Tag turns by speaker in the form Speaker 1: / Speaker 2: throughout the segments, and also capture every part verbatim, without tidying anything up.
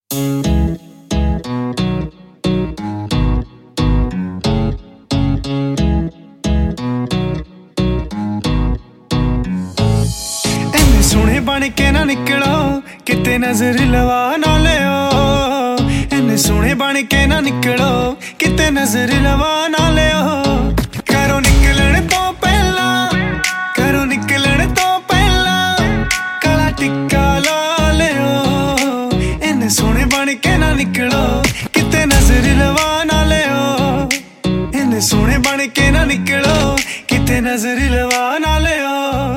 Speaker 1: सोहणे बन के ना निकलो किते नजर लवा ना लियो। इन्ने सोहणे बन के ना निकलो किते नजर लवा ना लियो। करो निकलण तो पहला करो निकलण तो पहला काला टिक्का ला लियो। इन्ने सोहणे बन के ना निकलो किते नजर लवा ना लियो। इन्ने सोहणे बन के ना निकलो किते नजर लवा ना लियो।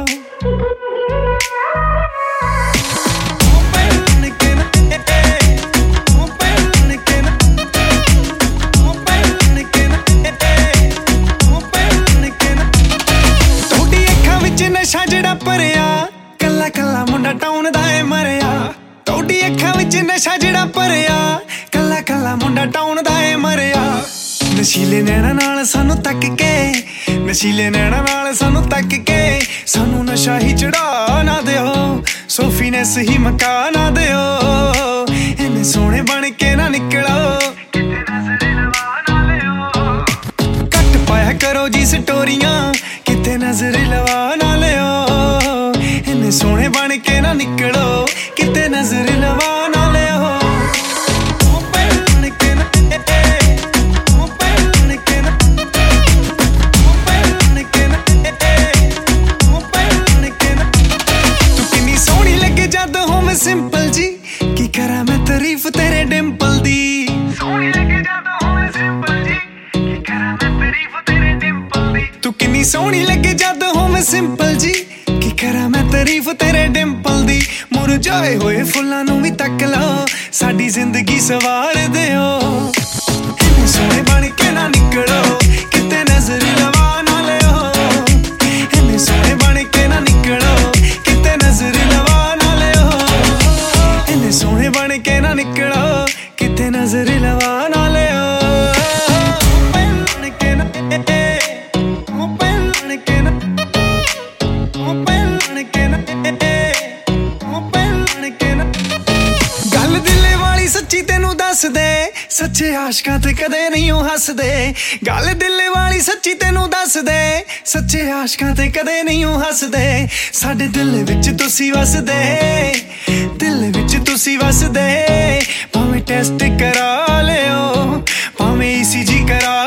Speaker 1: नशा जड़ा भरिया कला कला मुंडा टाउन दा ए मरिया। तोड़ी अखां विच नशा जड़ा भरिया कला कला मुंडा टाउन दा ए मरिया। नशीले नैना नाल सानू तक के नशीले नैना नाल सानू तक के सानू नशा ही चढ़ा ना दियो। सोफीनेस ही मका ना दियो। इन्ने सोहणे बन के ना निकलो कट पाया करो जी स्टोरियां किते नजर लवा ना लियो। इन्ने सोहणे बन के ना निकलो किते नजर लवा ना लियो। तू किन्नी सोहनी लगे जद हो मैं सिंपल जी की करा मैं तारीफ तेरे डिंपल दी। सोहनी लगे जद हो मैं सिंपल जी की करा मैं तारीफ तेरे डिंपल दी। तू किन्नी सोहनी लगे जद हो मैं सिंपल जी की करा मैं तारीफ तेरे डिंपल दी। मुरझाए होए फुल्लां नूं वी तक लो साडी जिंदगी सवार दियो। इन्ने सोहणे बन के ना निकलो किते नजर लवा ना लियो। इन्ने सोहणे बन के ना निकलो किते नजर लवा ना लियो। इन्ने सोहणे बन के ना निकलो किते नजर लवा ना लियो। गल दिले वाली सच्ची तेनू दस दे सच्चे आशकां ते कदे नहीं हसदे। गल दिले वाली सच्ची तेनू दस दे सच्चे आशकां ते कदे नहीं हसदे। साडे दिल विच तुसी वसदे दिल विच तुसी वसदे। भावें टेस्ट करा लियो भावें ईसीजी करा